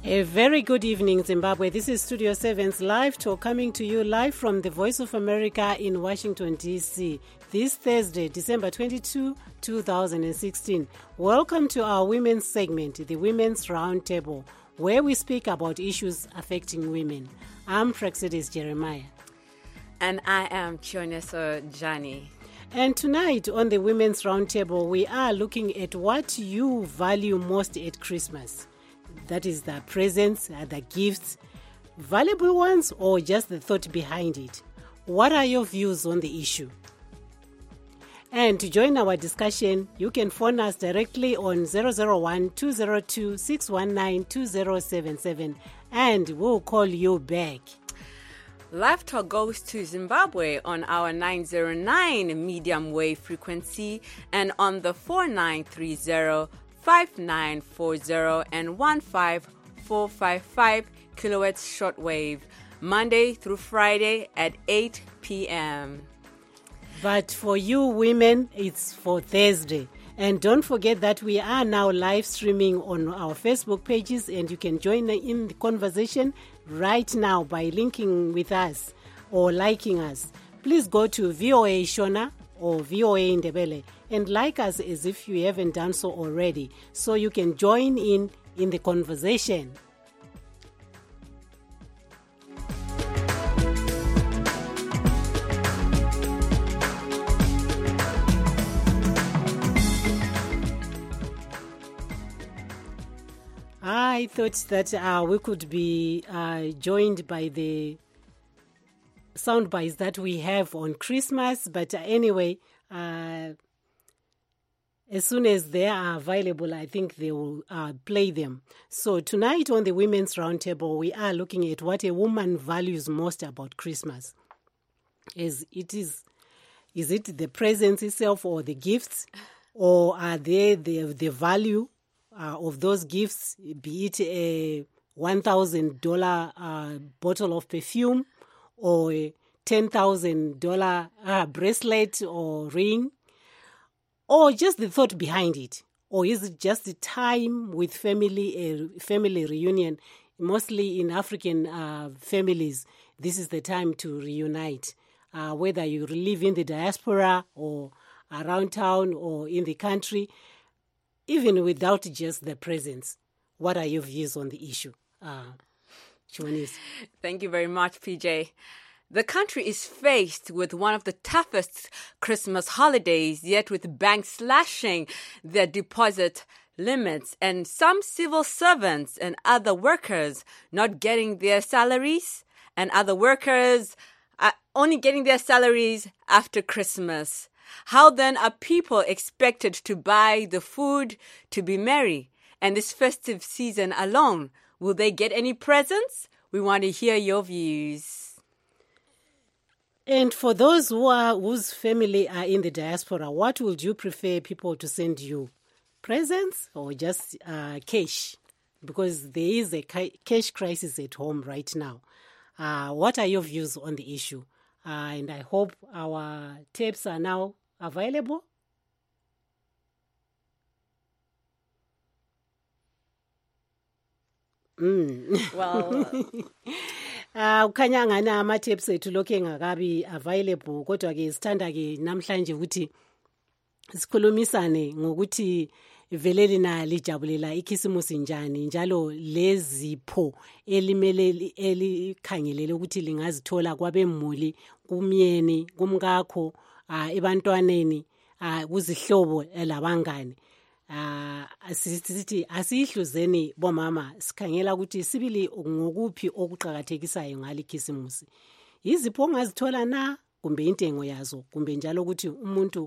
A very good evening, Zimbabwe. This is Studio 7's Live Talk coming to you live from the Voice of America in Washington, D.C. This Thursday, December 22, 2016. Welcome to our women's segment, the Women's Roundtable, where we speak about issues affecting women. I'm Praxidis Jeremiah. And I am Chioneso Jani. And tonight on the Women's Roundtable, we are looking at what you value most at Christmas. That is the presents, the gifts, valuable ones, or just the thought behind it. What are your views on the issue? And to join our discussion, you can phone us directly on 001-202-619-2077 and we'll call you back. Live Talk goes to Zimbabwe on our 909 medium wave frequency and on the 4930, 5940 and 15455 kilohertz shortwave, Monday through Friday at 8 p.m. But for you women, it's for Thursday. And don't forget that we are now live streaming on our Facebook pages, and you can join in the conversation right now by linking with us or liking us. Please go to VOA Shona or VOA Ndebele and like us as if you haven't done so already, so you can join in the conversation. I thought that we could be joined by the sound bites that we have on Christmas, but anyway, as soon as they are available, I think they will play them. So tonight on the Women's Roundtable, we are looking at what a woman values most about Christmas. Is it the presents itself or the gifts, or are they the value of those gifts, be it a $1,000 bottle of perfume or a $10,000 bracelet or ring, or just the thought behind it? Or is it just the time with family, a family reunion? Mostly in African families, this is the time to reunite, whether you live in the diaspora or around town or in the country. Even without just the presents, what are your views on the issue? Chioneso. Thank you very much, PJ. The country is faced with one of the toughest Christmas holidays, yet with banks slashing their deposit limits and some civil servants and other workers not getting their salaries, and other workers are only getting their salaries after Christmas. How then are people expected to buy the food to be merry? And this festive season alone, will they get any presents? We want to hear your views. And for those whose family are in the diaspora, what would you prefer people to send you? Presents or just cash? Because there is a cash crisis at home right now. What are your views on the issue? And I hope our tapes are now available. Well, ukhanya ngani ama-tapes ethu lokhu engakabi available, kodwa ke sithanda ke namhlanje ukuthi sikhulumisane ngokuthi vele lina lijabulela ikhisimusi njani, njalo lezipho elimele elikhangelele ukuthi lingazithola kwabemuli, kumyeni, kumkakho, ebantwaneni, kuzihlobo labangane. Sithi asihluzeni bomama sikhangela ukuthi sibili ngokuphi okuqhakathekisayo ngale khisimusi. Izipho ongazithola na, kumbe intengo yazo, kumbe njalo ukuthi umuntu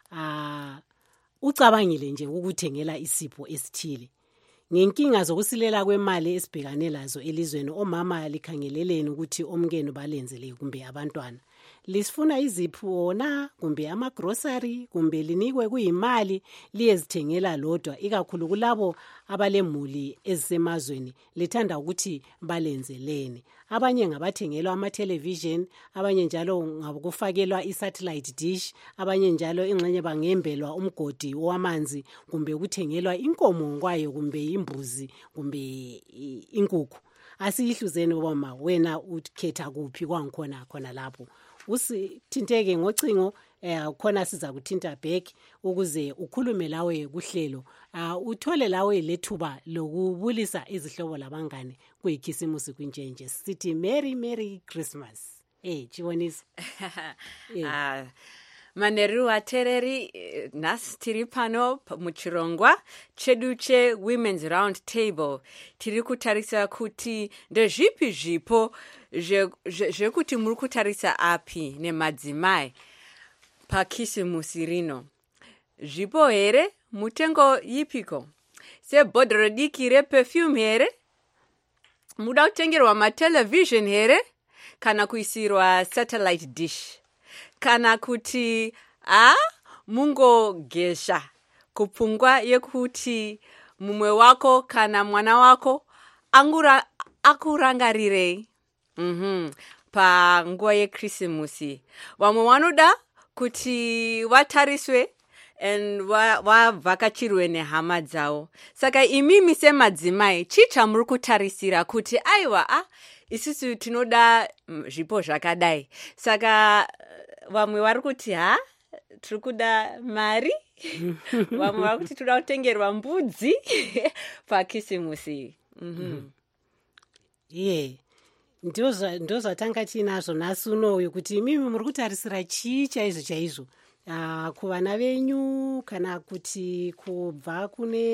ucabangile nje ukuthengela isipho esithile. Ngenkinga zokusilela kwemali esibhekane lazo elizweni, omama likhangeleleni ukuthi omkenu balenzele kumbe abantwana. lisifuna izipho wona kumbe amagrocery kumbe linikwe kuyimali liyezithengela lodwa, ikakhulu kulabo abalemuli ezisemazweni lithanda ukuthi balenzeleni. Abanye ngabathengelwa ama-television, abanye njalo ngakufakelwa i-satellite dish, abanye njalo ingxenye bangembelwa umgodi wamanzi kumbe ukuthengelwa inkomo kwayo kumbe imbuzi kumbe inkukhu. Asiyihluzeni boma, wena ukhetha kuphi kwangikhona khona lapho. Usithinteke ngocingo khona siza kuthinta back ukuze ukhulume lawe kuhlelo, uthole lawe lethuba lokubulisa izihlobo labangane kuyikhisimusi kwintshenje. Sithi Merry Christmas. Chibonisa. Maneru atereri nas tiri pano muchirongwa chedu che Women's Round Table. Tiri kutarisa kuti ndezvipi zvipo zvekuti muri kutarisa api nemadzimai pakisimusi rino. Zvipo here mutengo yipiko. Se bodro diki reperfume here. Muda kutengerwa matelevision here. Kana kuisirwa satellite dish. Kana kuti mungo gesha kupungwa yekuti mumwe wako kana mwana wako akurangarire pa nguva yekrisimusi. Vamwe vanoda kuti vatariswe and vavhakachirwe nehama dzavo. Saka imimi semadzimai chicha muri kutarisira kuti aiwa isusu tinoda zvipo zvakadai. Saka vamwe vari kuti tiri kuda mari, vamwe vari kuti toda kutengerwa mbudzi pakisimusi. Ndo zvatanga tinazvo nhasi unoyu kuti imimi muri kutarisira chii chaizvo kuvana venyu kana kuti kubva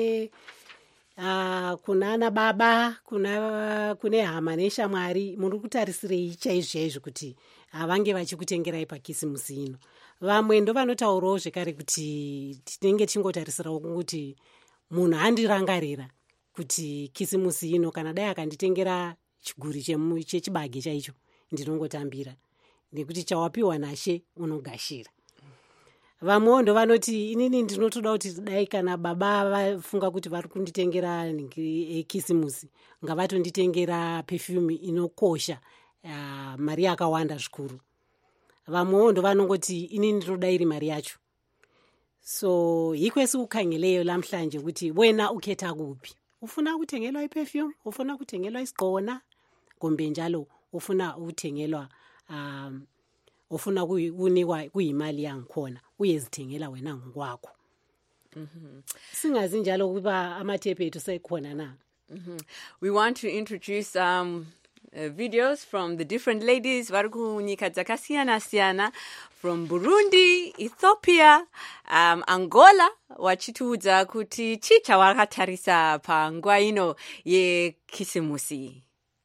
kunana baba kune hama neshamwari, muri kutarisirei chaizvo kuti vange vachikutengerai pakisimusi ino. Vamwe ndo vanotaurawo zvekare kuti tinenge tingotarisirawo kuti munhu handirangarira kuti kisimusi ino kana dai akanditengera chiguri chechibage chaicho ndinongotambira nekuti chawapiwa nashe unogashira. Vamwewo ndo vanoti inini ndinotoda kuti dai kana baba vafunga kuti vari kunditengera kisimusi ngavatonditengera perfume inokosha mari yakawanda zvikuru. Vamwewo ndo vanongoti inini ndinoda iri mari yacho. So hikwesi ukhangeleyo lamhlanje kuti wena ukhetha kuphi. Ufuna kuthengelwa iperfume, ufuna kuthengelwa isiqona kumbe njalo ufuna ukuthengelwa ufuna kunikwa kuyimali yangikhona uyezithengela wena ngokwakho. Singazi njalo kuba amathepe ethu sekhona na. We want to introduce videos from the different ladies vari kunyika dzakasiyana-siyana from Burundi, Ethiopia, Angola, vachitiudza kuti chii chavakatarisa panguva ino yekisimusi.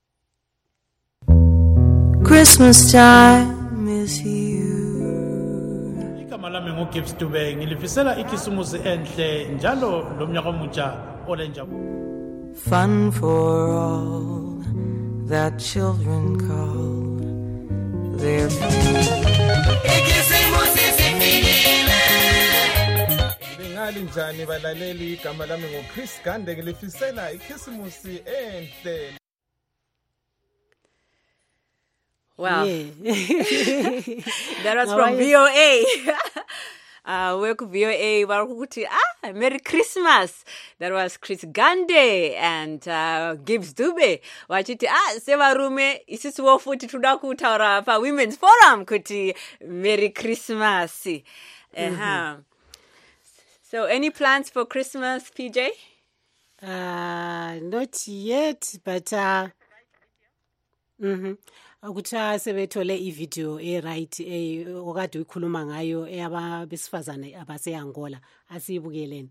Christmas time is here. Igama lami nguGibbs Dube, ngilifisela ikisimusi enhle njalo lo mnyaka omutsha olenjabulo. Fun for all that children call their Bengali njani balaleli, igama lami nguChris Gande, ngilifisela ikisimusi enhle. Wow. Yeah. That was from VOA. Work VOA Warukuti. Merry Christmas. That was Chris Gande and Gibbs Dube. Wachiti sevarume isisiwo futi tuda kutaura pa Women's Forum kuti Merry Christmas. So any plans for Christmas, PJ? Not yet, but ukuthi sebethole ivideo right okade ukhuluma ngayo eyabesifazane abaseAngola asiyibukeleni.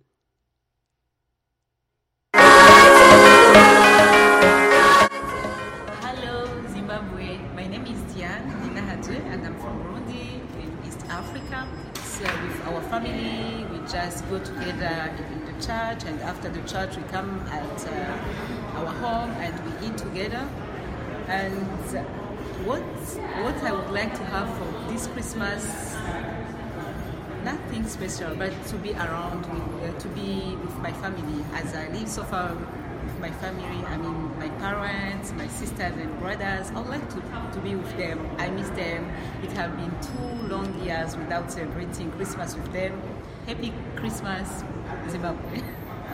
Hello Zimbabwe, my name is Diane Ninahadwe and I'm from Burundi in East Africa. So with our family we just go together in the church, and after the church we come at our home and we eat together. And what I would like to have for this Christmas, nothing special, but to be around, to be with my family. As I live so far with my family, I mean my parents, my sisters and brothers, I would like to be with them. I miss them. It has been 2 long years without celebrating Christmas with them. Happy Christmas, Zimbabwe.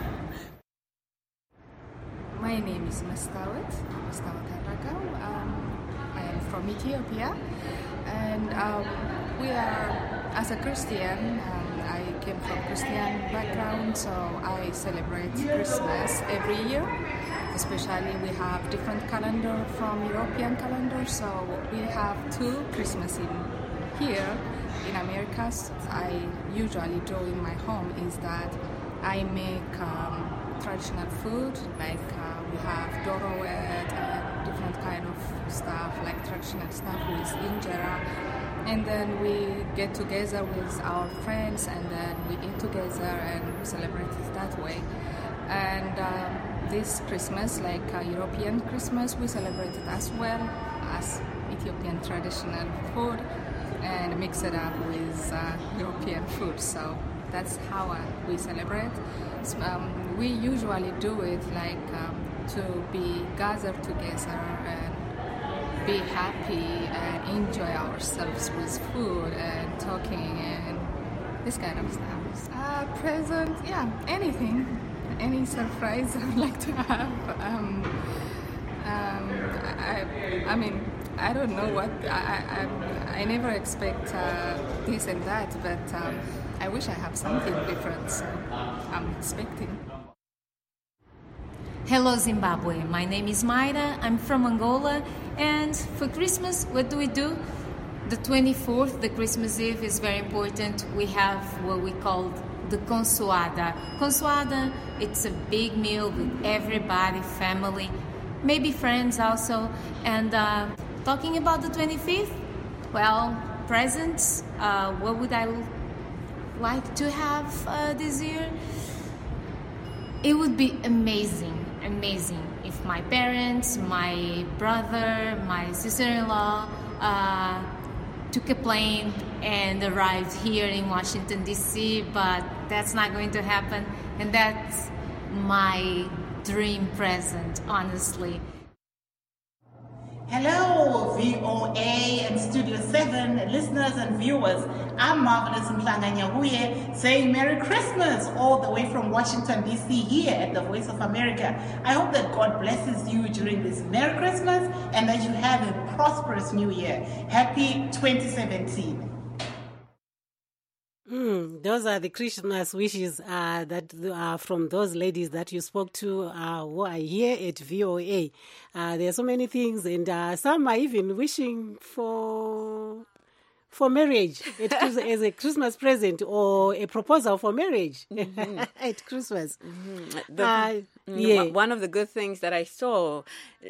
My name is Mastawat Haragao. I am from Ethiopia, and we are, as a Christian, I came from Christian background, so I celebrate Christmas every year. Especially we have different calendar from European calendar, so we have 2 Christmas here in America. I usually do in my home is that I make traditional food, like we have dorowet and different kind of stuff, like traditional stuff with injera, and then we get together with our friends, and then we eat together and celebrate it that way. And this Christmas, like European Christmas, we celebrate it as well as Ethiopian traditional food and mix it up with European food. So that's how we celebrate. We usually do it like to be gathered together and be happy and enjoy ourselves with food and talking and this kind of stuff. Present, yeah, anything, any surprise I would like to have. I mean, I don't know what, I never expect this and that, but I wish I have something different, so I'm expecting. Hello Zimbabwe, my name is Mayra, I'm from Angola, and for Christmas, what do? The 24th, the Christmas Eve, is very important. We have what we call the consoada. Consoada, it's a big meal with everybody, family, maybe friends also. And talking about the 25th, well, presents, what would I like to have this year? It would be amazing if my parents, my brother, my sister-in-law took a plane and arrived here in Washington, D.C., but that's not going to happen, and that's my dream present, honestly. Hello, VOA and Studio 7 listeners and viewers. I'm Marvelous Mhlanga-Nyahuye saying Merry Christmas all the way from Washington, D.C. here at the Voice of America. I hope that God blesses you during this Merry Christmas and that you have a prosperous New Year. Happy 2017. Those are the Christmas wishes that are from those ladies that you spoke to who are here at VOA. There are so many things, and some are even wishing for marriage as a Christmas present or a proposal for marriage at Christmas. One of the good things that I saw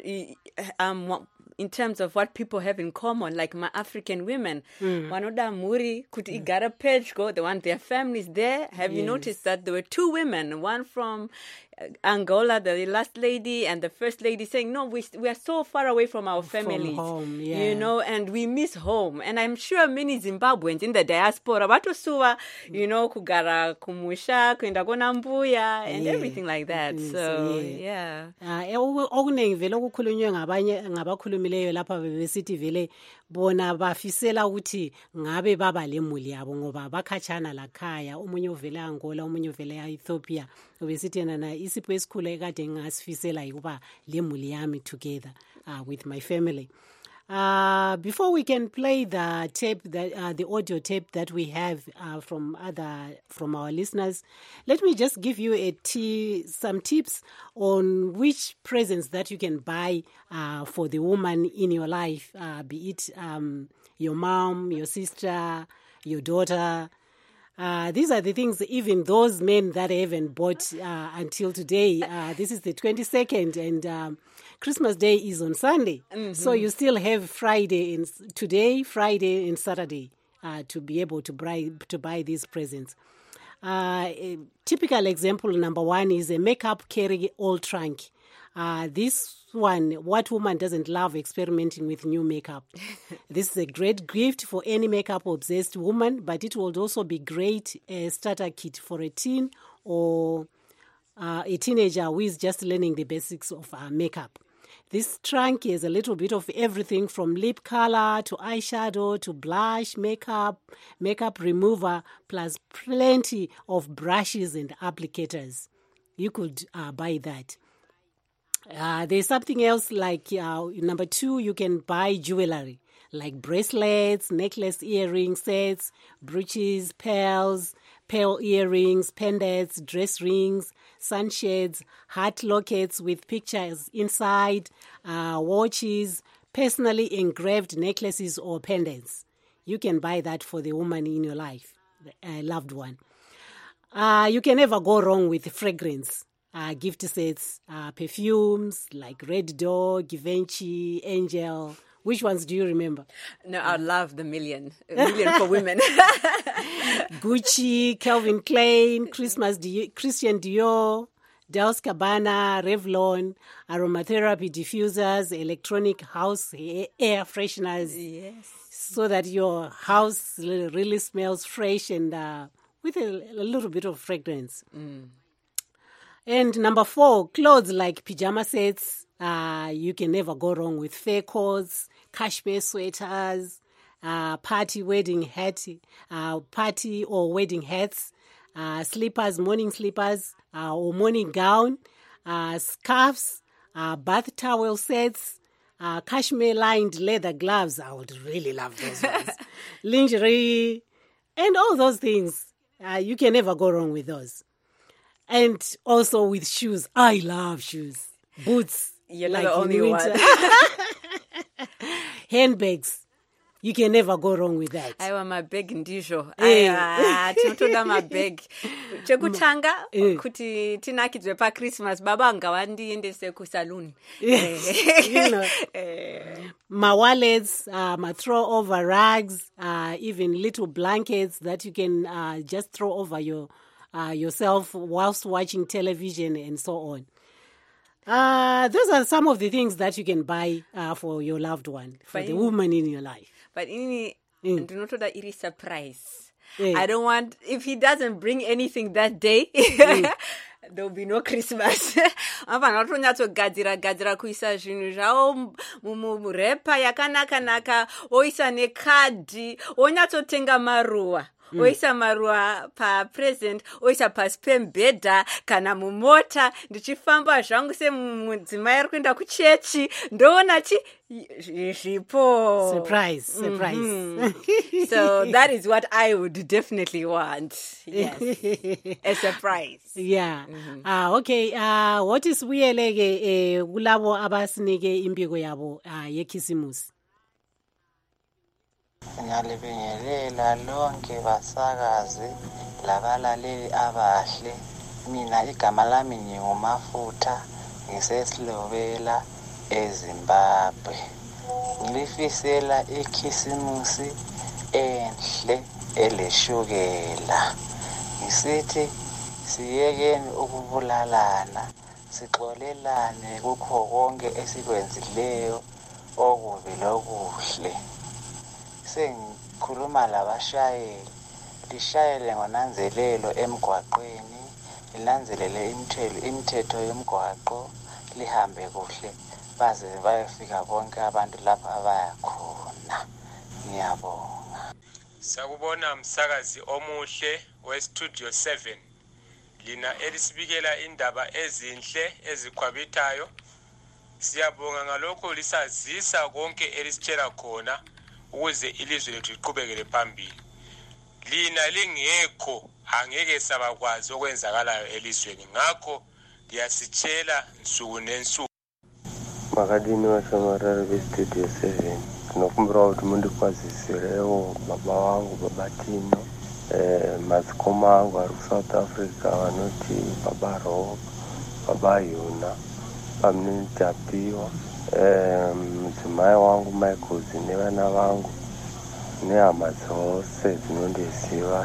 in terms of what people have in common, like my African women, Wanoda Muri, Kuti Igara Pejko, they want their families there. Have you noticed that there were 2 women, one from Angola, the last lady, and the first lady saying, no, we are so far away from our families, home, you know, and we miss home. And I'm sure many Zimbabweans in the diaspora, Batusuwa, you know, Kugara Kumusha, Kuindagona Mbuya, and everything like that. So, yeah. Okuningi vele okukhulunywe ngabakhulumileyo lapha bebesithi vele bona bafisela ukuthi ngabe baba lemuli yabo ngoba bakhatshana lakhaya, omunye uvela Angola, omunye uvela Ethiopia. Obesithi na isipho esikhulu ekade ngasifisela ukuba lemuli yami together with my family. Before we can play the tape, the audio tape that we have from our listeners, let me just give you some tips on which presents that you can buy for the woman in your life, be it your mom, your sister, your daughter. These are the things, even those men that I haven't bought until today. This is the 22nd, and Christmas Day is on Sunday. So you still have Friday and Saturday to be able to buy these presents. A typical example number 1 is a makeup carry-all trunk. This one, what woman doesn't love experimenting with new makeup? This is a great gift for any makeup-obsessed woman, but it would also be great starter kit for a teen or a teenager who is just learning the basics of makeup. This trunk is a little bit of everything from lip color to eyeshadow to blush, makeup remover, plus plenty of brushes and applicators. You could buy that. There's something else like number 2, you can buy jewelry like bracelets, necklace, earring sets, brooches, pearl earrings, pendants, dress rings, sunshades, heart lockets with pictures inside, watches, personally engraved necklaces or pendants. You can buy that for the woman in your life, a loved one. You can never go wrong with fragrance. Gift sets, perfumes like Red Dog, Givenchy, Angel. Which ones do you remember? No, I love the million for women. Gucci, Calvin Klein, Christian Dior, Dolce & Gabbana, Revlon, aromatherapy diffusers, electronic house air fresheners. Yes. So that your house really smells fresh and with a little bit of fragrance. And number 4, clothes like pajama sets. You can never go wrong with fur coats, cashmere sweaters, party or wedding hats, slippers, morning slippers, or morning gown, scarves, bath towel sets, cashmere-lined leather gloves. I would really love those ones. Lingerie, and all those things. You can never go wrong with those. And also with shoes. I love shoes. Boots. You're not the only one. Handbags. You can never go wrong with that. I want my bag ndizvo. Tinotoda mabag. Chekutanga kuti tinakidzwe paChristmas baba ngavandiendese kusaluni. My wallets, my throw over rags, even little blankets that you can just throw over yourself whilst watching television and so on. Those are some of the things that you can buy for your loved one, for the woman in your life. But do not that it is surprise. I don't want, if he doesn't bring anything that day, there will be no Christmas. Gadzira kuisa zvinhu zvavo murepa yakanaka oisa nekadhi onyatsotenga maruva. Oisa maruva papresent, oisa pasi pembedha kana mumota, ndichifamba zvangu semudzimai ari kuenda kuchechi, ndoona zvipo. Surprise. So that is what I would definitely want. Yes. A surprise. Yeah. Okay. What is uyeleke kulabo abasinike impiko yabo yekhisimusi? Ngiyalibingelela lonke basakazi labalaleli abahle. Mina igama lami ngingumafutha, ngisesilobela eZimbabwe. Ngilifisela ikhisimusi enhle eleshukela. Ngisithi siyekeni ukubulalana, sixolelane kukho konke esikwenzileyo okubi lokuhle. Sengikhuluma labashayeli, lishayele ngonanzelelo emgwaqweni, lilanzelele imithetho yomgwaqo, lihambe kuhle baze bayefika bonke abantu lapha abaya khona. Ngiyabonga. Sakubona umsakazi omuhle weStudio 7. Lina elisibikela indaba ezinhle ezikhwabithayo. Siyabonga ngalokho lisazisa konke elisitshela khona ukuze ilizwe lethu liqhubekele phambili. Lina lingekho angeke sabakwazi okwenzakalayo elizweni. Ngakho liyasitshela nsuku nensuku. Makadini washamarara beStudio 7. Tinokumbira kuti mundikwazisirewo baba wangu baba Tino, madzikoma angu ari kuSouth Africa vanoti baba Ro, baba Yuna, pamunitapiwa, mudzimai wangu Michael nevana vangu nehama dzose dzinondiziva,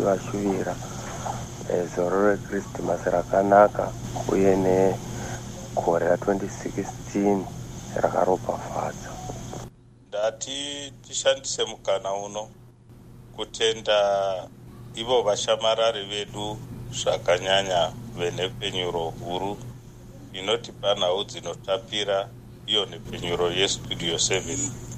ndichivashuvira zoro reChristmas rakanaka uye gore ra2016 rakaropafadza. Ndati tishandise mukana uno kutenda ivo vashamarari vedu zvakanyanya venepenyuro huru inotipa nhau dzinotapira iyo nepenyuro yestudio 7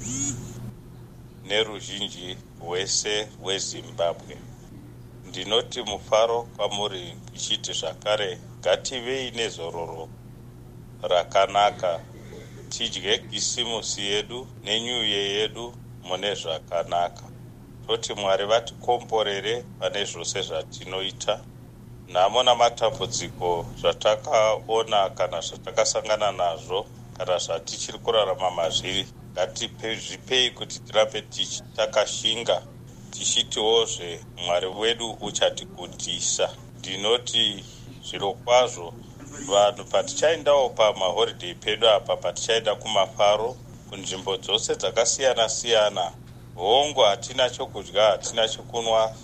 neruzhinji wese wezimbabwe. Ndinoti mufaro kwamuri ichiti zvakare ngativei nezororo rakanaka, tidye kisimusi yedu nenyuye yedu mune zvakanaka. Toti Mwari vatikomborere pane zvose zvatinoita. Nhamo namatambudziko zvatakaona kana zvatakasangana nazvo kana zvatichiri kurarama mazviri, ngatizvipei kuti tirambe takashinga tichitiwozve Mwari wedu uchatigundisa. Ndinoti zviro kwazvo vanhu patichaendawo pamaholiday pedu apa, patichaenda kumafaro kunzvimbo dzose dzakasiyana siyana, hongu hatina chokudya, hatina chokunwa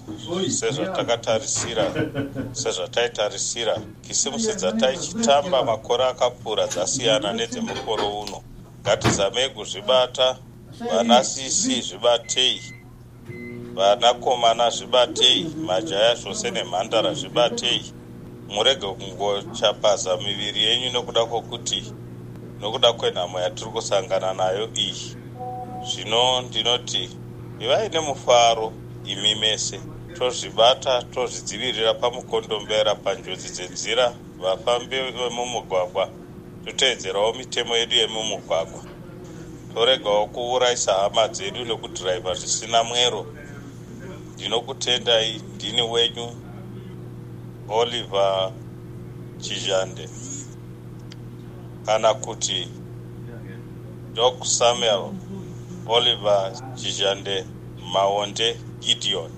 sezvataitarisira. Kisimusi dzataichitamba makore akapfuura dzasiyana nedzemukoro uno. Ngatizamei kuzvibata. Vana sisi zvibatei, vanakomana zvibatei, majaya zvose nemhandara zvibatei. Murege kungochapaza miviri yenyu nokuda kwenhamo yatiri kusangana nayo iyi. Zvino ndinoti ivai nemufaro imi mese, tozvibata, tozvidzivirira pamukondombera, panjodzi dzenzira, vafambi vemumugwagwa, toteedzerawo mitemo yedu yemumugwagwa. Toregawo kuurayisa hama dzedu nekudhiraivha zvisina mwero. Ndinokutendai, ndini wenyu Oliver Chijande, kana kuti Doc Samuel Oliver Chijande Maonde Gideon.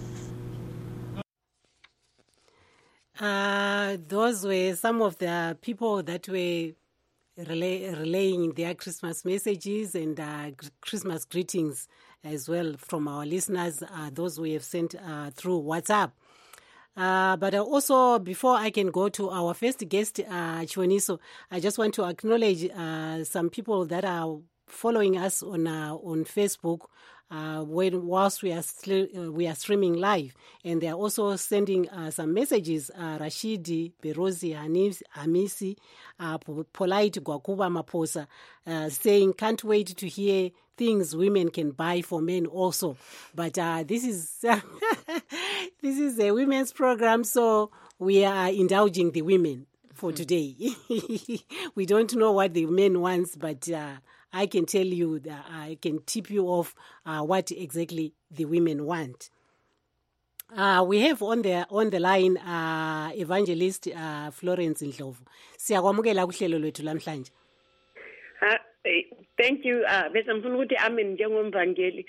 Those were some of the people that were relaying their Christmas messages and Christmas greetings as well from our listeners, those we have sent through WhatsApp. But also, before I can go to our first guest, Chiwoniso, I just want to acknowledge some people that are following us on Facebook whilst we are streaming live, and they are also sending some messages. Rashidi Berozi Hamisi, Polite Gwakuba Maposa, saying can't wait to hear things women can buy for men also. But this is this is a women's program, so we are indulging the women for today. We don't know what the men wants, but I can tell you that I can tip you off what exactly the women want. We have on the line Evangelist Florence Ndlovu. Siyakwamukela kuhlelo lwethu lamhlanje. Thank you. Bese ngifuna ukuthi amen njengomvangeli.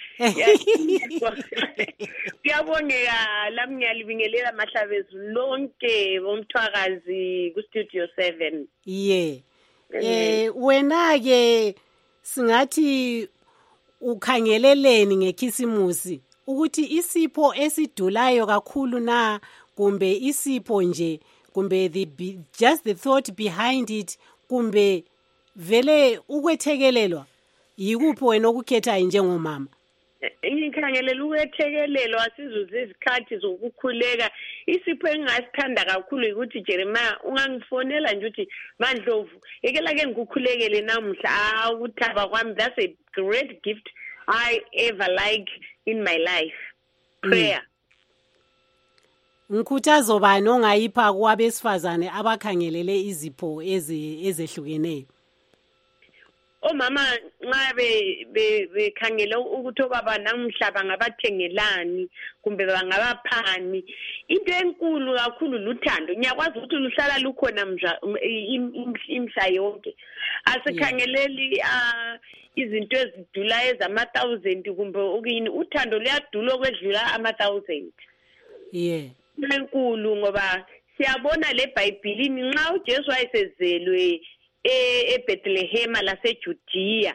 Siyabongeka lami ngiyalibingelela mahlabezu lonke bomthwakazi ku Studio 7. Yeah. Wena ke singathi ukhangeleleni ngekhisimusi ukuthi isipho esidulayo kakhulu na kumbe isipho nje kumbe just the thought behind it kumbe vele ukwethekelelwa yikuphi wena okukhetha njengomama? Ngikhangelela ukwethekelelwa sizuze izikhathi zokukhuleka. Isipho engasithanda kakhulu ukuthi Jeremiah ungangifonela nje uthi Mandlovu ekela ke ngikukhulekele namuhla ukuthaba kwami. That's a great gift I ever like in my life. Prayer. Ngikhuthazo bani ongayipha kwabesifazane abakhangelele izipho ezehlukeneyo? Omama nxa bekhangela ukuthi obaba namuhla bangabathengelani kumbe bangabaphani, into enkulu kakhulu luthando. Ngiyakwazi ukuthi luhlala lukhona imhla yonke. Asikhangeleli izinto ezidula ezama-1000 kumbe ukuyini. Uthando luyadula okwedlula ama-1000. Yeah. Enkulu ngoba siyabona le eBhayibhelini nxa uJesu wayesezelwe eBethlehem laseJudiya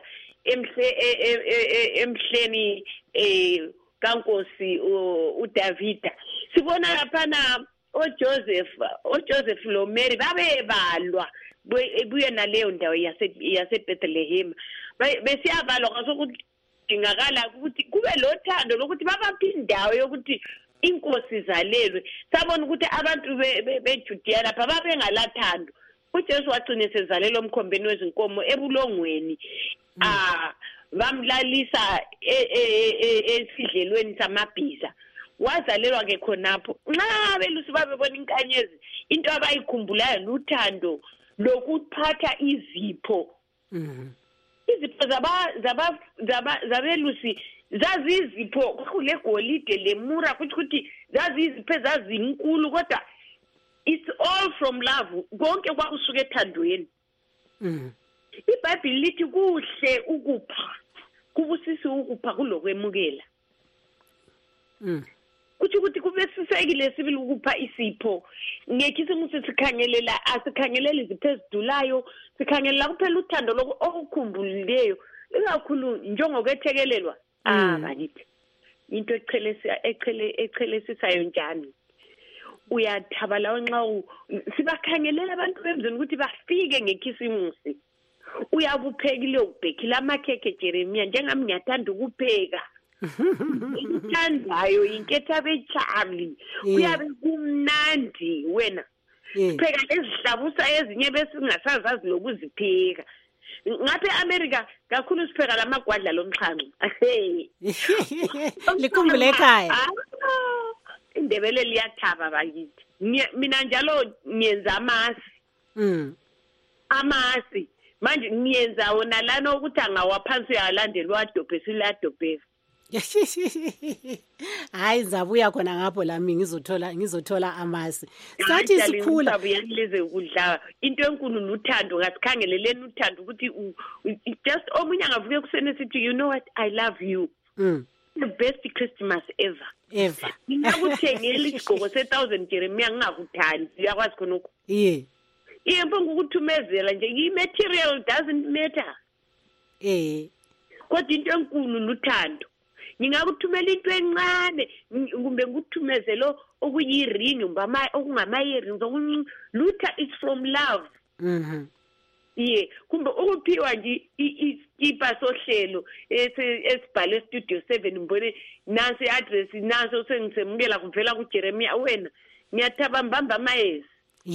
emhleni kaNkosi uDavida, sibona laphana oJoseph lo Mary babebalwa buye naleyo ndawo yaseBethlehem besiyabalwa ngasokuthi dingakala ukuthi kube lothando lokuthi babaphi indawo yokuthi inkosi zalelwe sabona ukuthi abantu beJudiya lapha babengalathando uJesu wagcina sezalelwa umkhombeni wezinkomo ebulongweni bamlalisa esidlelweni samabhiza wazalelwa ke khonapho nxa belusi babebona inkanyezi into abayikhumbulayo luthando lokuphatha izipho izipho zabelusi zazizipho kule golide lemura ukuthi zazizipho zazinkulu kodwa it's all from love konke kwakusuka ethandweni iBhayibheli lithi kuhle ukupha kubusisi ukupha kulokwemukela ukuthi kube sisekile sibili ukupha isipho ngekhisimuse sikhangelela asikhangeleli izipho ezidulayo sikhangelela kuphela uthando okukhumbulileyo ikakhulu njengokwethekelelwa bakithi into echelesisayo njani uyathabala nxa sibakhangelela abantu bemzini ukuthi bafike ngekhisimusi uyabuphekile ubhekile amakhekhe Jeremiah njengami ngiyathanda ukupheka ngithandayo inketha beCharlie kuyabe kumnandi wena pheka lezihlabusa ezinye besingasazazi lokuzipheka ngapha eAmerica kakhulu sipheka lamagwadla lomxhanxo likhumbule ekhaya indebele liyathaba bakithi mina njalo ngiyenza amasi manje ngiyenza wona lana ukuthi angawaphansi uyalandelwa adobhe siladobheka hayi zabuya khona ngapho lami ngizothola amasi sathi sikhula uyangileze ukudla into enkulu luthando ngasikhangeleleni uthando ukuthi just omunye angavuke kusene sithi you know what I love you the best Christmas ever ngingakuthengela isigqoko se1000 Jeremiah ngingakuthandi uyakwazi khonokho mphongo ukuthumezela nje i-material doesn't matter kodwa into enkulu luthando ngingakuthumela into encane kumbe ngikuthumezelo okuyiring okungama-earrings lutha is from love kumbe ukuphiwa nje iskipa sohlelo esibhale Studio 7 mbone nansi address naso sengisemukela kuvela kuJeremiah wena ngiyathaba mbamba amayezi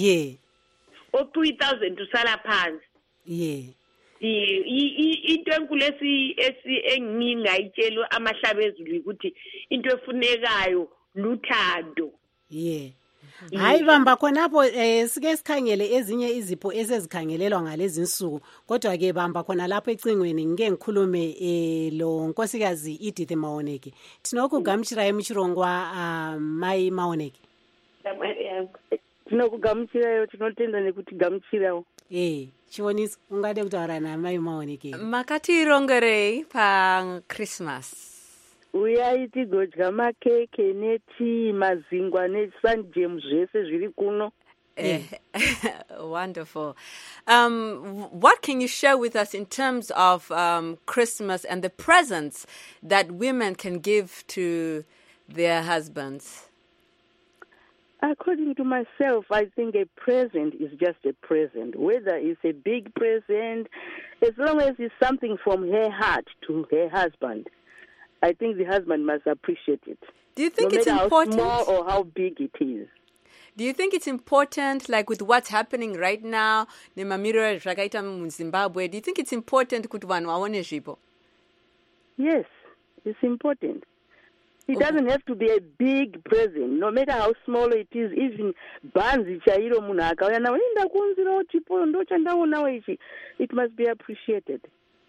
o2000 usala phansi into enkulu engingayitshela amahlabezulu ukuthi into efunekayo luthando hayi bamba khonapho sike sikhangele ezinye izipho esezikhangelelwa ngalezi insuku kodwa ke bamba khona lapho ecingweni ngike ngikhulume lo nkosikazi Edith Maoneke tinokugamshira emuchirongwa mai Maoneke tinokugamuchirayo tinotenda nekuti gamuchirawo chionisi ungade kutaura namai Maoneke makatirongerei paChristmas uyai tigodya makeke netii mazingwa nesunjam zvese zviri kuno Wonderful. What can you share with us in terms of Christmas and the presents that women can give to their husbands? According to myself, I think a present is just a present. Whether it's a big present, as long as it's something from her heart to her husband, I think the husband must appreciate it. Do you think no it's important? No matter how small or how big it is. Do you think it's important, like with what's happening right now, nemamiro zvakaita muZimbabwe, do you think it's important kuti vanhu vaone zvipo? Yes, it's important. It doesn't have to be a big present, no matter how small it is. Even banzi chairo munhu akauya nawo ndakuunzirawo chipo ndo chandaonawo ichi, it must be appreciated.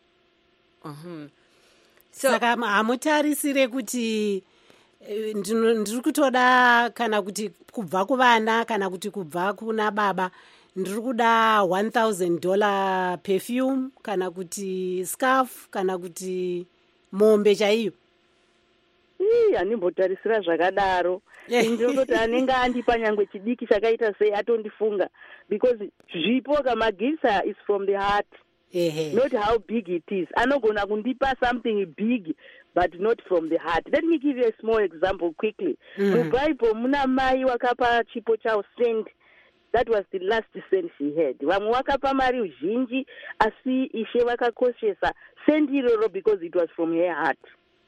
Saka hamutarisire kuti ndiri kutoda kana kuti kubva kuvana kana kuti kubva kuna baba ndiri kuda $1,000 perfume kana kuti scarf kana kuti mombe chaiyo. Handimbotarisira zvakadaro. Ndinototi anenge andipa nyangwe chidiki chakaita sei atondifunga, because zvipo kama gifts is from the heart. Not how big it is. Anogona kundipa something big but not from the heart. Let me give you a small example quickly. Mubible muna mai wakapa chipo chao cent. That was the last cent she had. Vamwe wakapa mari zhinji asi ishe vakakoshesa cent iroro because it was from her heart.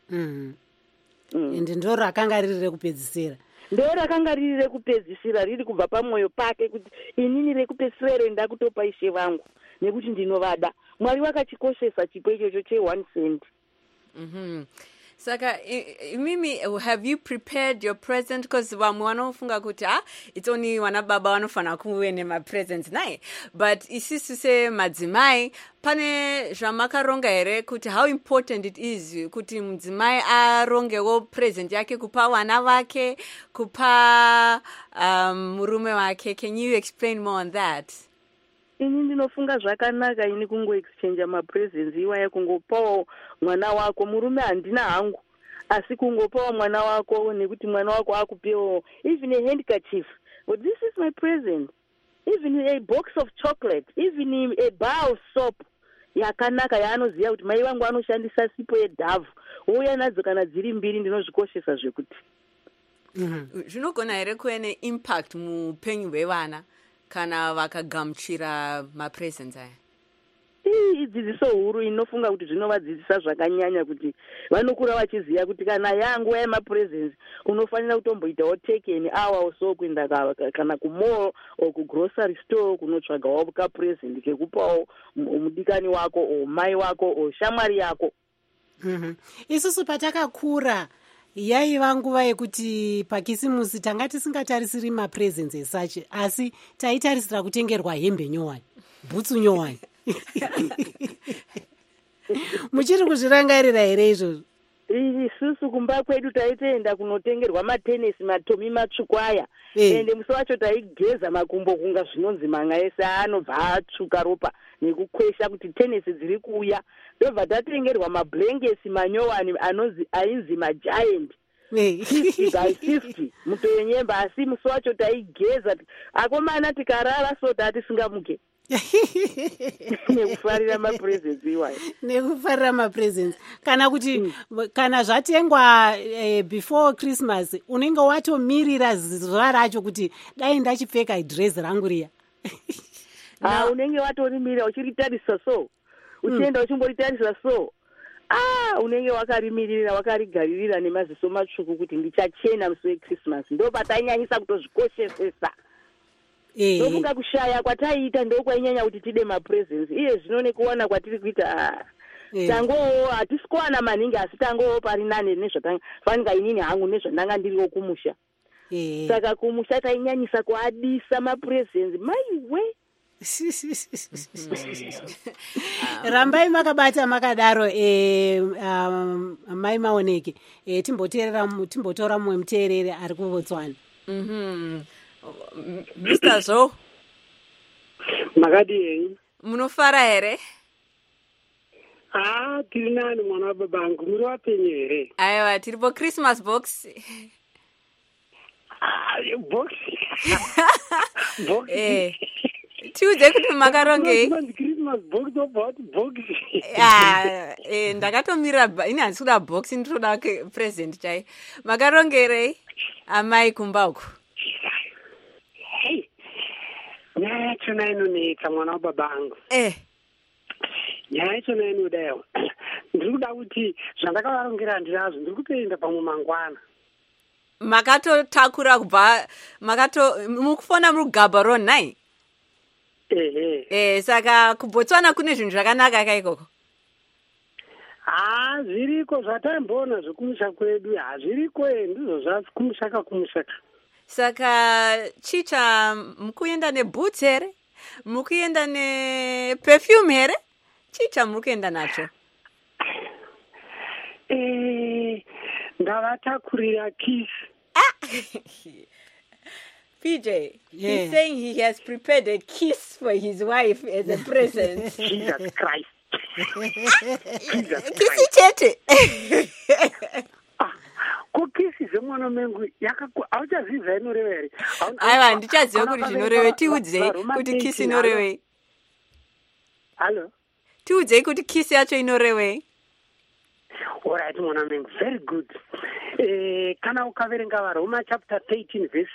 And ndo rakanga riri rekupedzisira. Ndo rakanga riri rekupedzisira riri kubva pamwoyo pake kuti inini rekupedzisira ndakutopa ishe vangu nekuti ndinovada. Mwari wakachikoshesa chipo ichocho che1 cent. Saka, Mimi, have you prepared your present? Because vamwe vanofunga kuti it's only vana baba vanofana kuve nemapresents nai. But isisu se madzimai, pane zvamakaronga here kuti how important it is kuti mudzimai arongewo present yake kupa vana vake, kupa murume wake. Can you explain more on that? Ini ndinofunga zvakanaka ini kungo exchange mapresents iwaya kungopawo mwana wako. Murume handina hangu asi kungopawo mwana wako nekuti mwana wako akupewo even a handkerchief. But this is my present. Even a box of chocolate, even a bar of soap yakanaka yaanoziva kuti mai vangu anoshandisa sipo yedhavu. Ouya nadzo kana dziri mbiri ndinozvikoshesa zvekuti. Zvinogona here kuve neimpact muupenyu hwevana kana vakagamuchira mapresents aya? Idzidziso huru inofunga kuti zvinovadzidzisa zvakanyanya kuti vanokura vachiziva kuti kana yangu yemapresents unofanira kutomboitawo take an hour or so kuenda kana kumall or kugrocery store kunotsvagawo kapresent kekupawo mudikani wako o mai wako o shamwari yako. Isusu patakakura yaiva nguva yekuti pakisimusi tanga tisingatarisiri mapresents esache asi taitarisira kutengerwa hembe nyowani, bhutsu nyowani. Muchiri kuzvirangarira here izvozvo? Isusu kumba kwedu taitoenda kunotengerwa matenesi matomi matsvuku aya. Ende musi wacho taigeza makumbo kunga zvinonzi manga ese anobva atsvuka ropa nekukwesha kuti tenesi dziri kuuya. Ndobva tatengerwa mablankets manyowani ainzi magiant 50 by 50 mutoyenyemba, asi musi wacho taigeza akomana tikarara so tatisingamuke. Nekufarira mapresents iwayo. Nekufarira mapresents. Kana kuti kana zvatengwa before Christmas unenge watomirira zuva racho kuti dai ndachipfeka dress rangu riya. Unenge watorimirira uchiritarisa so. Uchienda uchimboritarisa so. Unenge wakarimirira wakarigaririra nemaziso matsvuku kuti ndichachena musi weChristmas. Ndo patainyanyisa kutozvikoshesesa. Ndofunga kushaya kwataiita ndokwainyanya kuti tide mapresents. Iye zvino nekuona kwatiri kuita tangowo hatisi kuwana maningi asi tangowo pari nane nezvafanira inini hangu nezvandanga ndiriwo kumusha. Saka kumusha tainyanyisa kuadisa mapresents maiwe. Rambai makabata makadaro mai Maoneke. Timbotora mumwe muteereri ari kuBotswana. Mr. Zo, makadii munofara here? Tiri nani mwana wababangu, muri wapenyu here? Aiwa, tiripo Christmas box. Box? Box? Tiudze kuti makarongei? Christmas box about box? Ndakatomirira, ini handisi kuda box, ndinoda present chai. Makarongerei? Amai kumba uku. Nyaya yachona inonetsa mwana wababangu. Nyaya yachona inodayo. Ndiri kuda kuti zvandakavarongera handinazvo, ndiri kutoenda pamwe mangwana. Makatotakura kubva mukufona murugaba ronai? Saka kuBotswana kune zvinhu zvakanaka kaikoko? Zviriko zvatamboona zvekumusha kwedu, zviriko ndizvo zvakumushaka kumushaka. Saka chicha mukuenda neboots here? Mukuenda neperfume here? Chicha mukuenda nacho? Ndavatakurira kiss. PJ, he's saying he has prepared a kiss for his wife as a present. Jesus Christ. Kisi chete. Kukisi zemwana mengu auchaziva inoreva here? Aiwa, ndichaziva kuti zvinoreve. Tiudzei kuti kisi inorevei. Halo? Tiudzei kuti kisi yacho inorevei. Alright, mwana mengu, very good. Kana ukaverenga vaRoma chapter 13 verse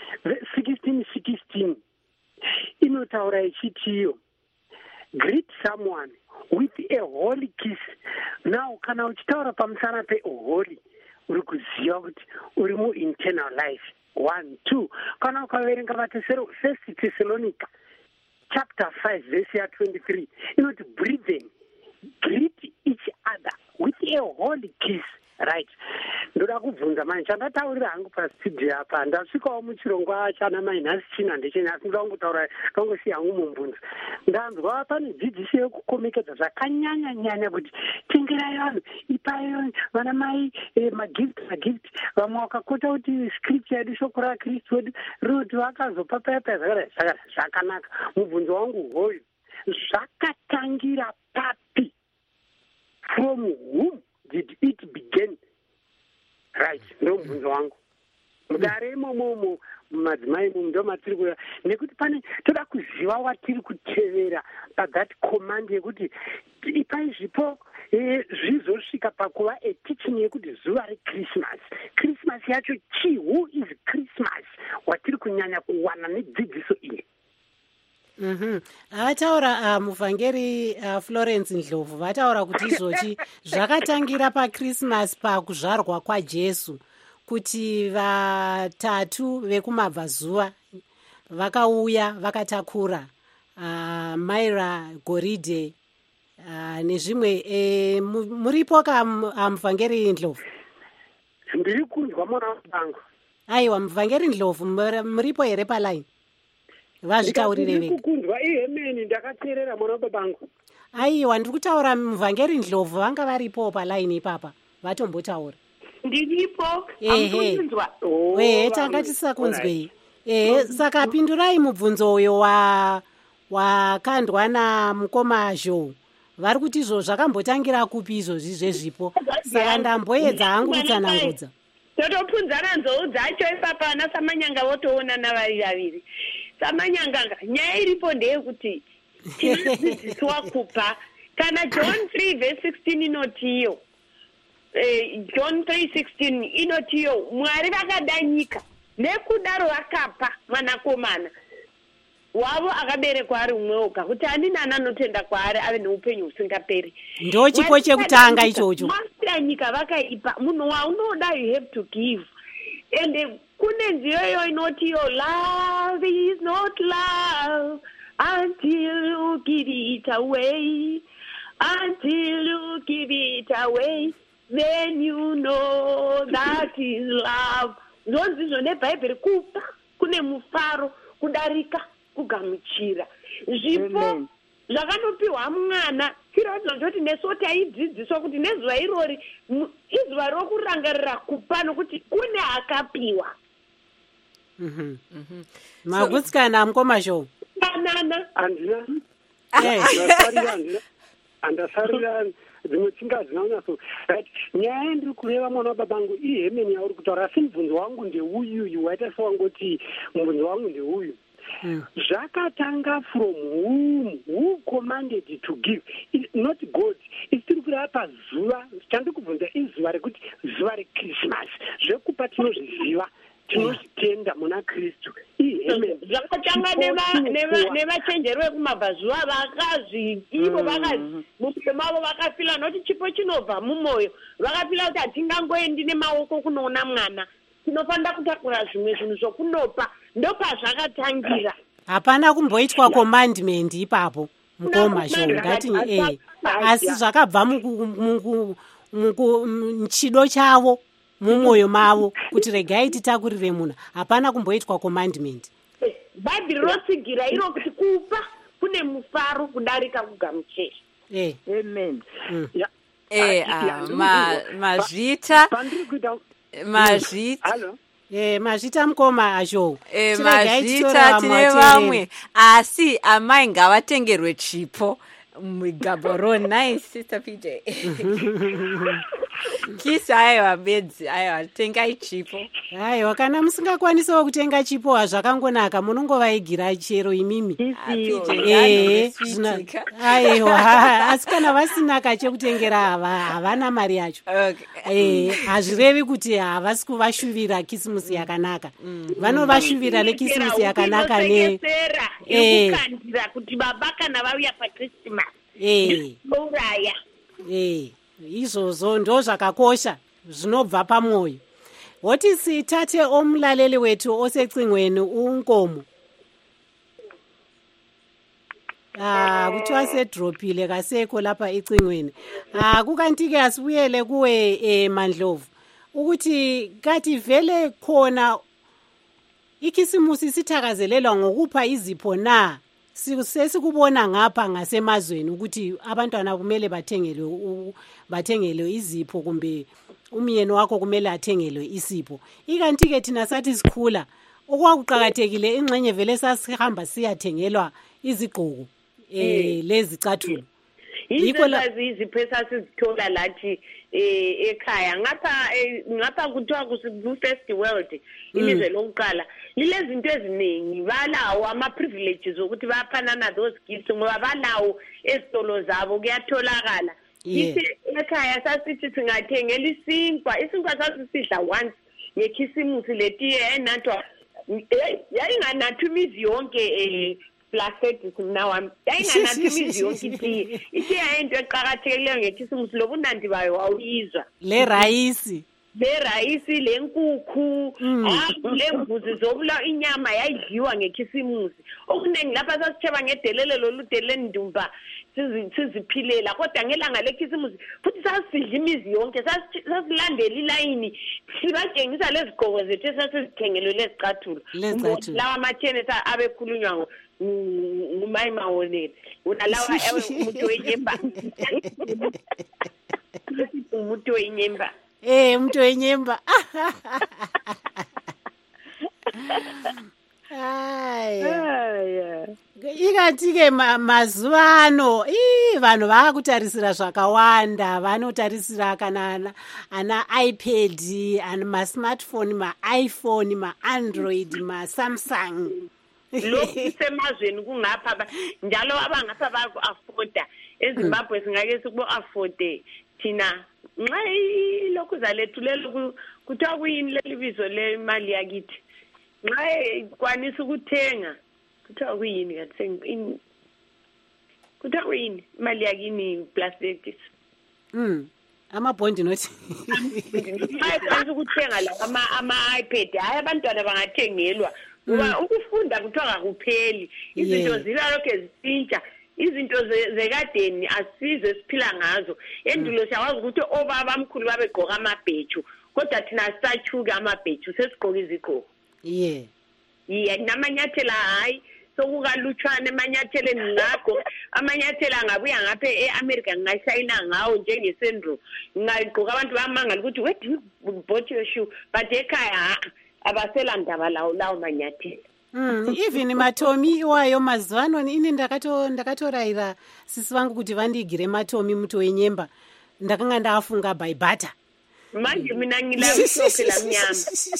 16 inotaura ichitiyo, greet someone with a holy kiss. Now kana uchitaura pamusana peholy uri kuziva kuti uri muinternal life. 1, 2. Kana ukaverenga First Thessalonica chapter 5 verse 23 inoti, brethren, greet each other with a holy kiss. Right. Ndoda kubvunza manje chandataurira hangu pastudio apa, ndasvikawo muchirongwa chana minus china ndechena, asi ndoda kungotaura kangosiya hangu mumbunzo. Ndanzwa pane dzidziso yekukomekedza zvakanyanya kuti tengerai vanhu, ipai vana mai magift, vamwe vakakota kuti scripture yedu shoko raKristu wedu rinoti vakazopapayapaya zvakanaka. Mubvunzo wangu hoyu, zvakatangira papi? From whom did it begin? Right, ndo mubvunzo wangu. Mudare imomo mumadzimai ndo matiri kuya, nekuti pane toda kuziva watiri kutevera pathat command yekuti ipai zvipo zvizosvika pakuva teaching yekuti zuva reChristmas. Christmas yacho chi? Who is Christmas? Watiri kunyanya kuwana nedzidziso iyi. Vataura muvhangeri Florence Ndlovu vataura kuti izvochi zvakatangira paChristmas, pakuzvarwa kwaJesu, kuti vatatu vekumabvazuva vakauya vakatakura maira, goridhe nezvimwe. Muripo muvhangeri Ndlovu? Ndiri kunzwa mwana wangu. Aiwa, muvhangeri Ndlovu muripo here palaini? Vazvitaurire vega. Ndikukundwa ihemeni, ndakateerera mwana babangu. Aiwa, ndiri kutaura muvhangeri Ndlovu vanga varipo palaini ipapa, vatombotaura. Ndiripo, hamukunzwa. Tanga tisakunzwei. Saka pindurai mubvunzo uyo wakandwa namukoma Zhou. Vari kuti izvo zvakambotangira kupi izvozvi zvezvipo? Saka ndamboedza hangu kutsanangudza. Totopfunzana nzou dzacho ipapa ana Samanyanga votoonana vari vaviri. Samanyanga, nyaya iripo ndeyekuti tinodzidziswa kupa. Kana John 3 verse 16 inotiyo, John 3:16 inotiyo, Mwari vakada nyika nekudaro vakapa mwanakomana wavo akaberekwa ari umwe oga, kuti ani nani anotenda kwaari ave neupenyu husingaperi. Ndo chipo chekutanga ichocho. Mwasira nyika vakaipa, munhu waunoda you have to give. And kune nziyo inotiyo, love is not love until you give it away, until you give it away, then you know that is love. Zvonzizvo nebhaibheri, kupa kune mufaro kudarika kugamuchira. Zvipo zvakanopiwa mwana, chirodzo choti nesu taidzidziswa kuti nezuva irori izuva rokurangarira kupa, nokuti kune akapiwa. Magutsikana mukoma Zhou. Banana. Andina. Andasarira dzimwe tsinga dzinonyaso. Nyaya ndiri kureva mwana babangu ihemeni yauri kutaura, asi mubvunzo wangu ndeuyu, waita sewangoti mubvunzo wangu ndeuyu. Zvakatanga from who commanded to give, not God. Tiri kureva pazuva, chandiri kubvunza izuva rekuti zuva reChristmas. Zvekupa tinozviziva, tinozvitenda muna Kristu. Zvakatanga nevachenjeri vekumabvazuva ivo vakazi mumwoyo mavo vakafila, noti chipo chinobva mumwoyo. Vakafila kuti hatingangoendi nemaoko kunoona mwana, tinofanira kutakura zvimwe zvinhu zvokunopa. Ndopazvakatangira. Hapana kumboitwa commandment ipapo mukoma Zhou, ngati asi zvakabva muchido chavo mumwoyo mavo kuti regai titakurire munhu. Hapana kumboitwa commandment. Bhaibheri rosigira iro kuti kupa kune mufaro kudarika kugamuchira. Amen. Mazvita mukoma Zhou. Mazvita tine vamwe, asi amai ngavatengerwe chipo. Mugaboro, nice, Sister PJ. Kisa aiwa bedzi, aiwa tengai chipo. Aiwa, kana musingakwanisawo kutenga chipo hazvakangonaka, munongovaigira chero imimi. Aiwa, asi kana vasina kachekutengera havana mari yacho. Hazvirevi kuti havasi kuvashuvira kisimusi yakanaka. Vanovashuvira nekisimusi yakanaka nekukandira kuti baba kana vauya paChristmas. Uraya. Izvozvo ndo zvakakosha zvinobva pamwoyo. Wotisi tate omlaleli wetu osecingweni unkomo. Kuthiwa sedropile kaseko lapha ecingweni. Kukantike asibuyele kuwe Mandlovu ukuthi kathi vele khona ikisimusi sithakazelelwa ngokupha izipho na? Sesikubona ngapha ngasemazweni ukuthi abantwana kumele bathengelwe izipho kumbe umyeni wakho kumele athengelwe isipho. Ikanti ke thina sathi sikhula okwakuqhakathekile ingxenye vele sasihamba siyathengelwa izigqoko lezicathulo. Yikho izipho esasizithola lathi ekhaya ngapha kuthiwa ku-First World ilizwe lokuqala lilezinto eziningi balawo ama-privileges ukuthi baphanana those gifts ngoba balawo ezitolo zabo kuyatholakala. Ekhaya sasithi singathengela isinkwa sasisidla once ngekhisimusi letiye enanthwa yayinganathi imizi yonke plastic mnawami yayinganathi imizi yonke itiye yayinto eqakathekileyo ngekhisimusi lobunandi bayo wawuyizwa le rayisi lenkukhu lembuzi zobula inyama yayidliwa ngekhisimusi okuningi lapha sasitsheba ngedelele loludelele ndumba siziphilela kodwa ngelanga lekhisimusi futhi sasidla imizi yonke sasilandela ilayini sibatshengisa lezigqoko zethu esasizithengelwe lezicathulo lawa amathene abekhulunywa ngumayima wonele unalawa umuntu wenyemba umuntu wenyemba umuntu wenyemba ikati-ke mazuvano vanhu vaakutarisira zvakawanda vanotarisira kana ana iPad masmartphone maiPhone maandroid masamsung lokhu semazweni kungapha njalo abangapha baku-afforda eZimbabwe singake siku-afforde thina nxa lokhu zalethu lelo kuthiwa kuyini leli bizo lemali yakithi nxa kwanisa ukuthenga kuthiwa kuyini kathi kuthiwa kuyini imali yakini plus this amabhondi nothi kwanisa ukuthenga la ama-iPad hayi abantwana bangathengelwa ngoba ukufunda kuthiwa kakupheli izinto zilalokhu zitshintsha izinto zekadeni asizo esiphila ngazo endulo siyawazi ukuthi obaba amkhulu babegqoka amabheju kodwa thina sisathuka amabheju sesigqoka izigqoko namanyathela hayi sokukalutshwane emanyatheleni ngakho amanyathela angabuya ngapha e-America ngingashayina ngawo njengesendro ngingagqoka abantu bamangala ukuthi where do you bought your shoe but ekhaya abasela ndaba lawo manyathela even matomi iwayo mazuvano ini ndakatorayira sisi vangu kuti vandigire matomi muto wenyemba ndakanga ndaafunga by butter manje mina ngilavisokhe la mnyama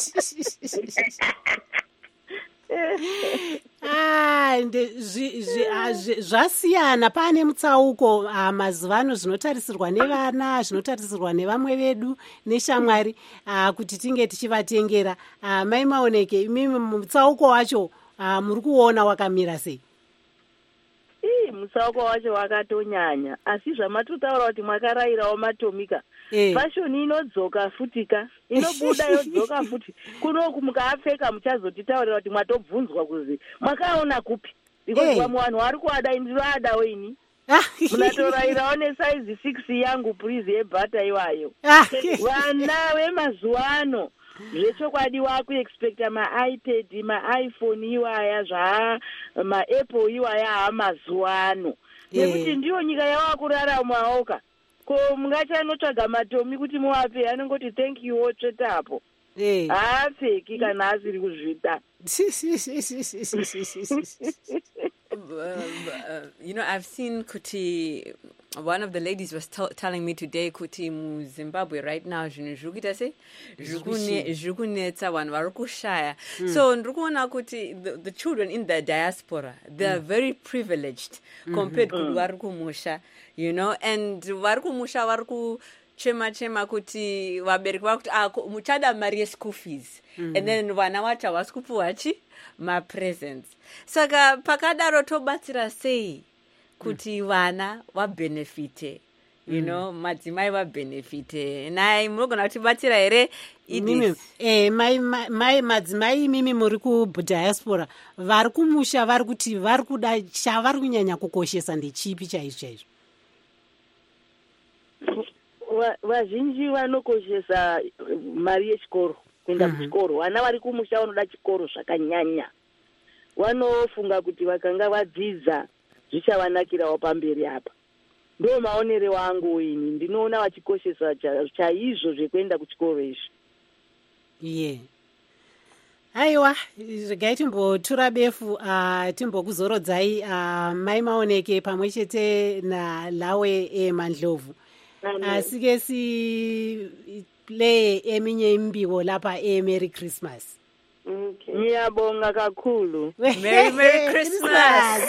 zvasiyana pane mutsauko mazuvano zvinotarisirwa nevana zvinotarisirwa nevamwe vedu neshamwari kuti tinge tichivatengera mai Maoneke imimi mutsauko wacho muri kuona wakamira sei? Mutsauko wacho wakatonyanya asi zvamatotaura kuti mwakarayirawo matomika fashoni inodzoka futika inobuda yodzoka futi kunoku mukaapfeka muchazotitaurira kuti mwatobvunzwa kuzi mwakaona kupi because vamwe vanhu vari kuada ndinoadawo ini munatorayirawo nesaizi 6 yangu purizi yebhata iwayo vana vemazuva zvechokwadi wakuexpecta maiPad maiPhone iwaya maapple iwaya hamazuva ano nekuti ndiyo nyika yavakuraramaoka ko mungachanotsvaga matomi kuti muvape anongoti thank you wotsvetapo haapfeki kana asiri kuzvita I've seen Kuti. One of the ladies was telling me today, Kuti mu Zimbabwe right now, zvinhu say zvikunetsa vanhu vari kushaya. So ndikuona kuti the children in the diaspora, they are very privileged compared to vari kumusha, and vari kumusha vari kuchema kuti vabereki vakuti muchada mari yeschool fees, and then vana vacho havasi kupuwa mapresents. Saka pakadaro tobatsira sei kuti vana vabenefite, madzimai vabenefite. Nai munogona kutibatsira here madzimai imimi muri kudiaspora vari kumusha vari kuti vari kuda chavari kunyanya kukoshesa ndechipi chaizvo? Vazhinji vanokoshesa mari yechikoro, kuenda kuchikoro. Vana vari kumusha vanoda chikoro zvakanyanya. Vanofunga kuti vakanga vadzidza zvichavanakirawo pamberi apa. Ndo maonere wangu ini, ndinoona vachikoshesa chaizvo zvekuenda kuchikoro izvi. Aiwa, regai timbotura befu timbokuzorodzai mai Maoneke pamwe chete naLawe Mandlovu. Asike si play eminye imbiwo lapha Merry Christmas. Ngiyabonga kakhulu. Merry Christmas.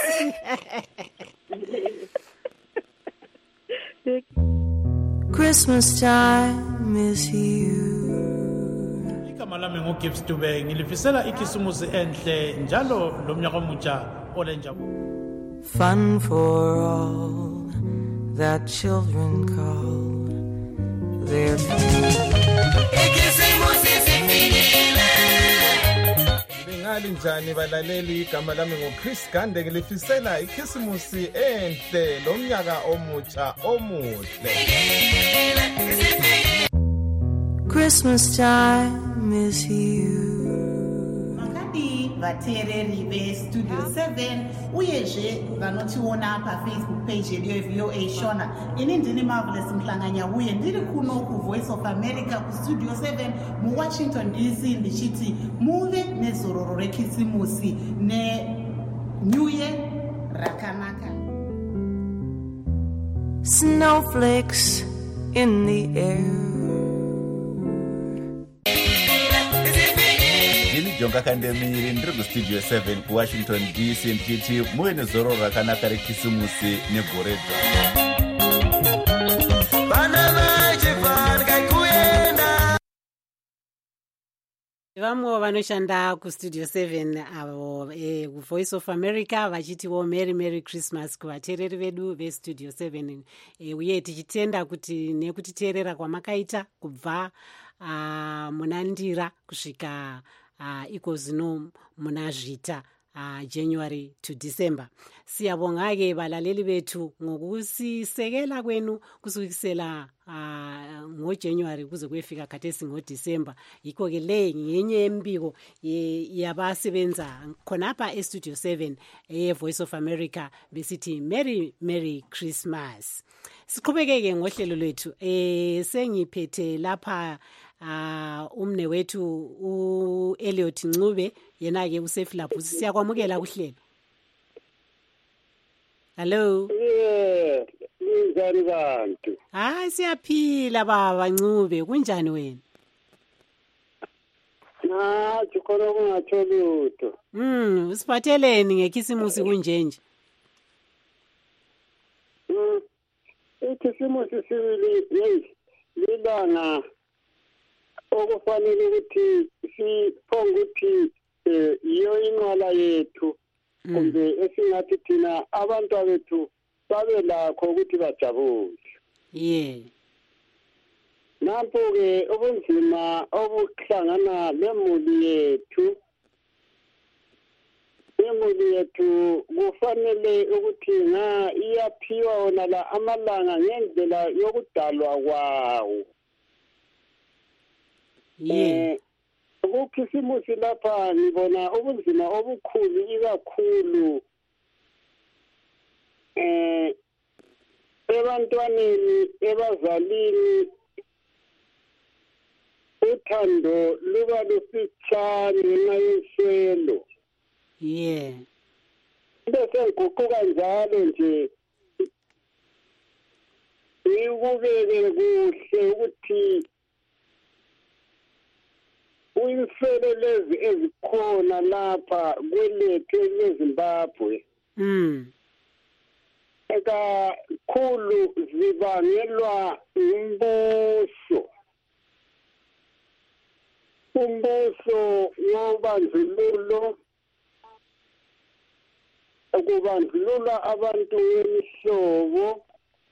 Christmas time is here. Igama lami nguGibbs Dube, ngilifisela ikisumusi enhle njalo lo mnyaka omutsha olenjabulo. Fun for all that children call their Linjani balaleli, igama lami nguChris Gande, ngilifisela ikhisimusi enhle lo mnyaka omutsha omuhle. Christmas time is here. Makadi vateereri vestudio 7 uyezve vanotiona pafacebook page yedu yeVOA Shona. Ini ndini Marvelous Mhlanganya uye ndiri kuno kuVoice of America kustudio 7 muWashington DC ndichiti muve nezororo rekisimusi neNew Year rakanaka. Snowflakes in the air. Jonga Kandemiri ndiri kustudio 7 kuWashington DC ndichiti muve nezororo rakanaka rekisimusi negoredza. Vamwe vanoshanda kustudio 7 avo kuVoice of America vachitiwo Merry Christmas kuvateereri vedu vestudio 7 uye tichitenda kuti nekutiteerera kwamakaita kubva muna Ndira kusvika iko zvino muna Zvita January to December. Siyabonga-ke valaleli vethu ngokusisekela kwenu kusukisela ngoJanuary kuze kuyefika khathesi ngoDecember. Yikho-ke le ngenye yembiko yabasebenza khonapha estudio 7 Voice of America besithi Merry Christmas. Siqhubeke-ke ngohlelo lwethu. Sengiphethe lapha umne wethu uElliot Ncube, yena-ke usefilabhu. Siyakwamukela kuhlelo. Hello. Njani bantu? Hayi siyaphila baba Ncube, kunjani wena? Khona kungatsho lutho. Usiphatheleni ngekhisimusi kunjenje? Ikhisimusi sibili lilanga okufanele ukuthi siphonge ukuthi iyo inqala yethu kumbe esingathi thina abantu bethu babe lakho ukuthi bajabule. Nampo-ke ubunzima obuhlangana lemuli yethu. Imuli yethu kufanele ukuthi iyaphiwa wona la amalanga ngendlela yokudalwa kwawo. Kukhisimusi lapha ngibona ubunzima obukhulu ikakhulu ebantwaneni, ebazalini, uthando luba lusifitshane ngenxa yenswelo. Bese sengiguquka njalo nje ngikubeke kuhle ukuthi uyisele lezi ezikhona lapha kwelethu eZimbabwe kakhulu zibangelwa umbuso wobandlululo ukubandlulula abantu bemihlobo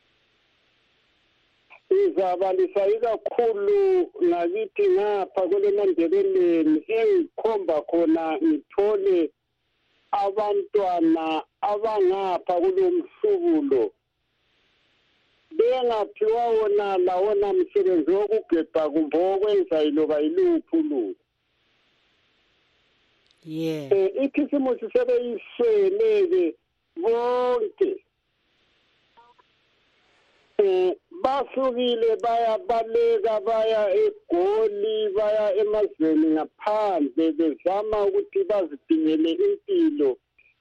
izabalisa ikakhulu ngakithi ngapha kweleMandebeleni engikhomba khona ngithole abantwana abangapha kulo mhlubulo bengaphiwa wona msebenzi wokugebha kumbe wokwenza iloba iluphu ikhisimusi sebeyisweleke bonke basukile bayabaleka baya eGoli baya emazweni ngaphandle bezama ukuthi bazidingele impilo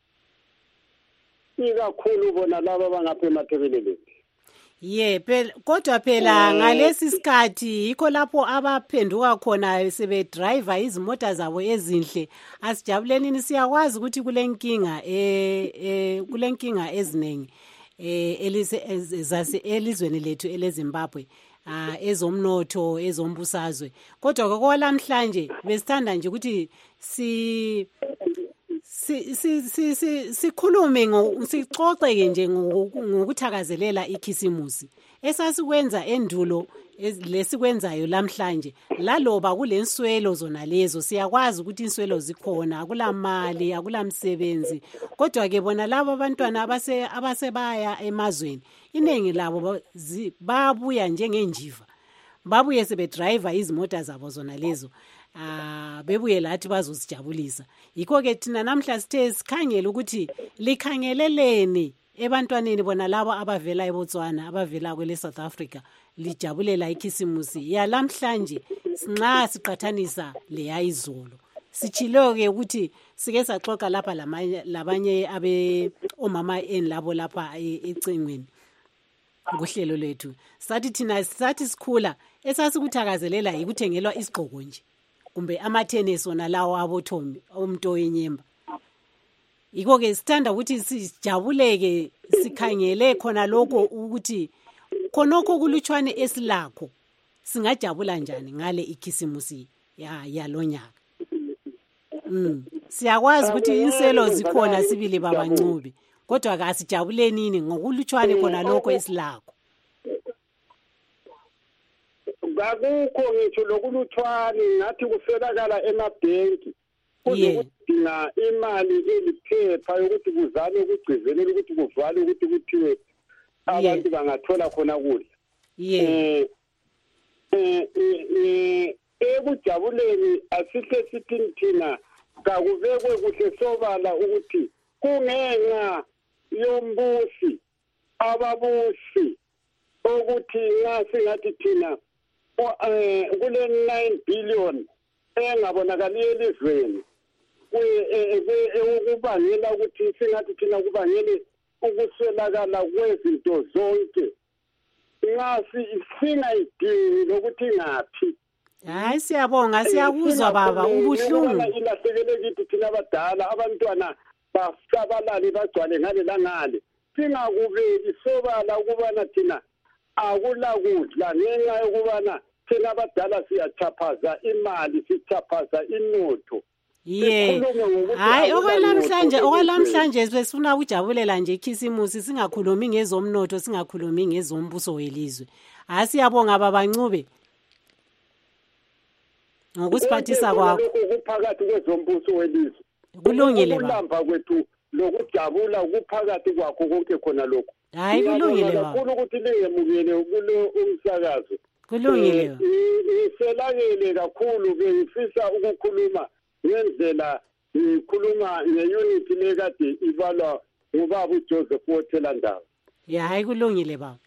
ikakhulu bona laba bangapha emathebeleleni phela kodwa phela ngalesi sikhathi yikho lapho abaphenduka khona sebedriver izimota zabo ezinhle asijabuleni siyakwazi ukuthi kulenkinga eziningi elizweni lethu eleZimbabwe ezomnotho ezombusazwe kodwa kokwalamhlanje besithanda nje ukuthi sikhulume sixoxeke nje ngokuthakazelela ikhisimusi esasikwenza endulo lesikwenzayo lamhlanje laloba kulenswelo zona lezo siyakwazi ukuthi inswelo zikhona akulamali akulamsebenzi kodwa ke bona labo abantwana abasebaya emazweni iningi labo babuya njengenjiva babuye sebedriver izimota zabo zona lezo bebuye lathi bazosijabulisa yikho ke thina namhla sithe sikhangela ukuthi likhangeleleni ebantwaneni bona labo abavela eBotswana abavela kwele South Africa lijabulela ikhisimusi yalamhlanje nxa siqathanisa leya izolo sichilo ke ukuthi sike saxoxa lapha labanye omama labo lapha ecingweni kuhlelo lethu sathi thina sathi sikhula esasikuthakazelela ikuthengelwa isigqoko nje kumbe amathenesi wona lawo abothomi umnto wenyemba yikho ke sithanda ukuthi sijabuleke sikhangele khona lokho ukuthi khonokho kulutshwane esilakho singajabula njani ngale ikhisimusi yalonyaka siyakwazi ukuthi inselo zikhona sibili babancubi kodwa kasijabuleni ngokulutshwane khona lokho esilakho akukho ngitsho lokuluthwane ngathi kufelakala emabhenki kuzokudinga imali eliphepha yokuthi kuzame ukugcizelela ukuthi kuvalwe ukuthi kuthiwe abantu bangathola khona kudla ekujabuleni asihle sithi thina kakubekwe kuhle sobala ukuthi kungenxa yombusi ababusi ukuthi nxa singathi thina kule 9 billion engabonakali elizweni ukubangela ukuthi singathi thina kubangele ukuswelakala kwezinto zonke nxa singayidingi lokuthi ngaphi hayi siyabonga siyakuzwa baba ubuhlungu ilahlekele kithi thina abadala abantwana basabalale bagcwale ngale langale singakubeki sobala ukubana thina akula kudla ngenxa yokubana thina abadala siyachaphaza imali sichaphaza inotho hayi okwalamhlanje sifuna ukujabulela nje ikhisimusi singakhulumi ngezomnotho singakhulumi ngezombuso welizwe siyabonga babancube ngokusiphathisa kwakho kuphakathi kwezombuso welizwe kulungile ukulamba kwethu lokujabula kuphakathi kwakho konke khona lokho hayi kulungile baba kakhulu ukuthi lingemukele kulo umsakazo kulungile ngiselakele kakhulu bengifisa ukukhuluma ngendlela ngikhuluma ngeunity lekade ibalwa ngubaba uJoseph Wothelandaba hayi kulungile baba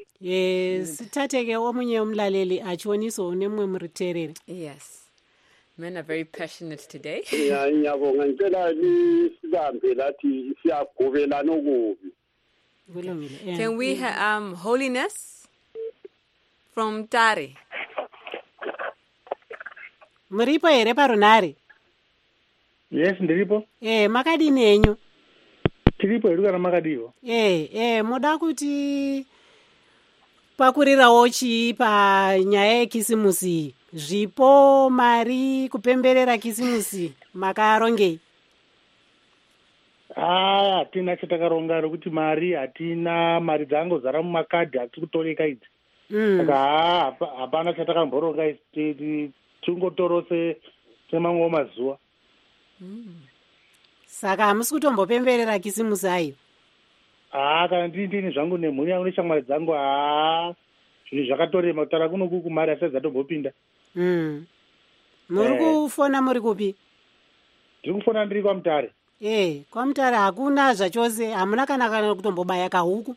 sithathe ke omunye umlaleli atshoniso unemwe mriterere yes Men are very passionate today. Ngiyabonga ngicela lisibambe lathi siyagobelana okubi. Can we have Holiness from Tare? Muripo here parunare? Yes, ndiripo. Makadini enyu? Tiripo hedu kana makadiwo. Moda kuti pakurirawo chii panyaya yekisimusi, zvipo, mari, kupemberera kisimusi, makarongei? Hatina chatakaronga rokuti mari hatina, mari dzangozara mumakadhi hatiri kutoreka idzi. Saka hapana chatakamboronga idzi, tingotorose semamwewo mazuva. Saka hamusi kutombopemberera kisimusi ayo? Kana ndini zvangu nemhuri yangu neshamwari dzangu, zvinhu zvakatorema kutaura kunoku kumari hasati dzatombopinda. Muri kufona muri kupi? Ndiri kufona ndiri kwaMutare. kwaMutare hakuna zvachose, hamuna kana kutombobaya kahuku?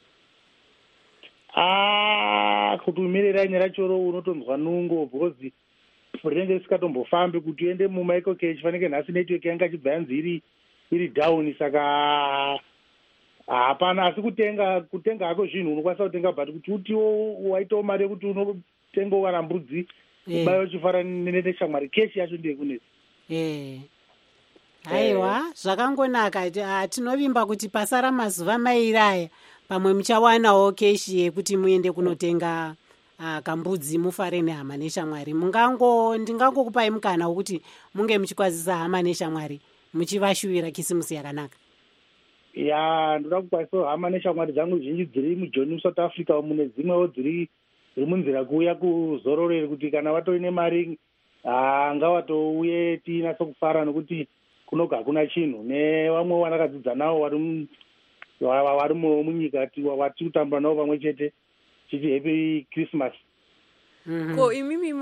Kuti umirira nyara choro unotonzwa nungo because rinenge risingatombofambi kuti uende mumaiko kechi fanike nhasi network yanga chibva yanzi iri down, saka hapana. Asi kutenga hako zvinhu unokwanisa kutenga, but kuti utiwo waitawo mari yekuti unotenga wana mbudzi ubayo uchifara neshamwari kechi yacho ndiye kunezi. Haiwa, zvakangonaka. Tinovimba kuti pasara mazuva mairi aya pamwe muchawanawo keshi yekuti muende kunotenga kambudzi mufare nehama neshamwari. Ndingangokupai mukana wokuti munge muchikwazisa hama neshamwari muchivashuvira kisimusi yakanaka. Ndoda kukwazisa hama neshamwari dzangu zhinji dziri muJoni muSouth Africa, mune dzimwewo dziri munzira kuuya kuzororeri, kuti kana watoine mari ngawatouye tinase kufara, nokuti kunoga hakuna chinhu. Nevamwe wanakadzidza navo vari munyika wati kutambura navo pamwe chete tichi happy Christmas. Ko imimi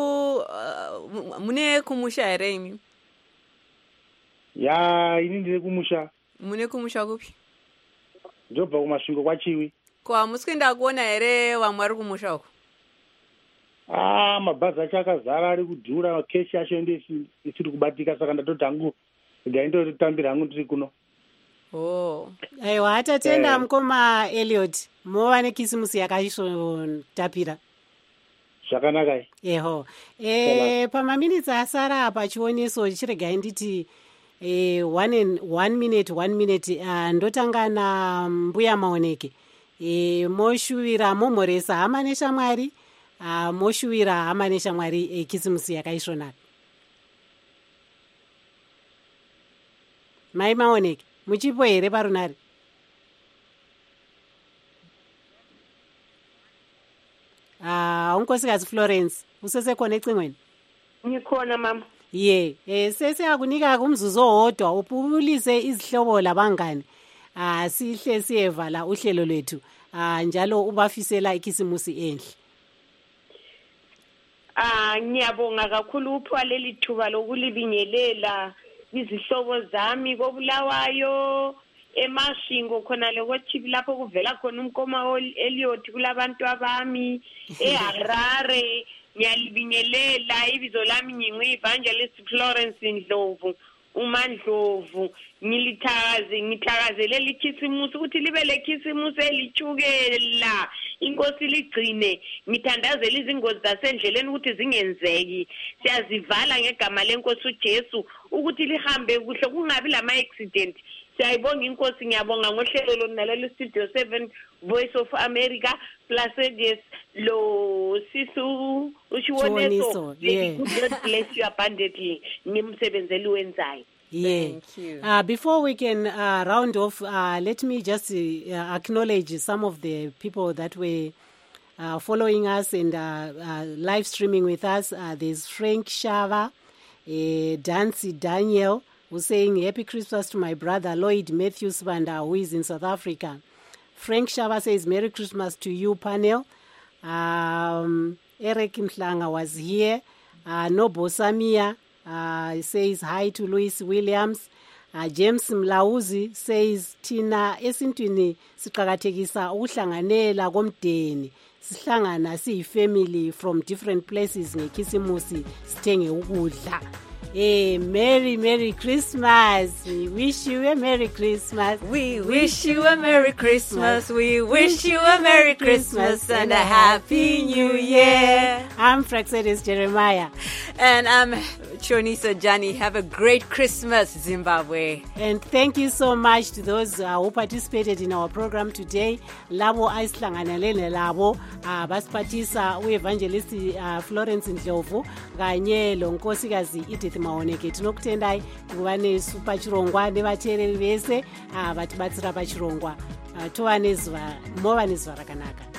mune kumusha here imi? Ini ndiri kumusha. Mune kumusha kupi? Ndobva kumasvingo kwaChiwi. Ko hamusi kuenda kuona here vamwe vari kumusha uko? Mabhazi acho akazara, ari kudhura, keshi yacho ndo isiri kubatika, saka ndatoti hangu ndaindotambira hangu ndiri kuno. Aiwa, hatatenda mukoma Elliot, mova nekisimusi yakaisvotapira. Zvakanaka. Pamaminitsi asara apa chioneso chiregai nditi 1 minute ndotanga naMbuya Maoneke. Moshuvira momhoresa hama neshamwari, moshuvira hama neshamwari kisimusi yakaisvonaka. Mai Maoneke, muchipo here parunare? Unkosikazi Florence, usese connectingweni? Ngikhona mama. Sese akunika kumzuzu owodwa upulise izihlobo labangani. Sihle siyevala uhlelo lwethu. Njalo ubafisela ikisimusi enhle. Ngiyabonga kakhulu uphiwa leli thuba lokulibingelela izihlobo zami koBulawayo, eMashingo khona lekochibi lapho kuvela khona umkoma Elliot kulabantu abami, eHarare ngiyalibingelela. Ibizo lami ngingu-Evangelist Florence Ndlovu, uMandlovu. Ngithakazelela ikhisimusi ukuthi libe lekhisimusi elithukela, inkosi ligcine. Ngithandazela izingozi zasendleleni ukuthi zingenzeki. Siyazivala ngegama lenkosi uJesu ukuthi lihambe kuhle, kungabi lama-accident. Siyayibonga inkosi, ngiyabonga ngohlelo lonalalela Studio 7 Voice of America plus yes lo sisu ushiwoneso. God bless you abundantly ngimsebenzeli wenzayo. Thank you. Before we can round off, let me just acknowledge some of the people that were following us and live streaming with us. There's Frank Shava, Dancy Daniel, who's saying Happy Christmas to my brother Lloyd Matthews Banda, who is in South Africa. Frank Shava says Merry Christmas to you, panel. Eric Mhlanga was here. Nobo Samia says hi to Louis Williams. James Mlauzi says Tina esintwini siqhakathekisa ukuhlanganela komdeni, sihlangana siyifamily from different places ngekisimusi sithenge ukudla. Merry Christmas. We wish you a Merry Christmas. We wish you a Merry Christmas. We wish you a Merry Christmas and a Happy New Year. I'm Fraxedis Jeremiah. And I'm Chonisa Jani. Have a great Christmas, Zimbabwe. And thank you so much to those who participated in our program today. Labo aisihlanganele labo basiphathisa uevangelist Florence Ndlovu kanye lonkosikazi Edith Maoneke. Tinokutendai kubane supachirongwa nevateereri vese vatibatsira pachirongwa. Tova nezuva rakanaka.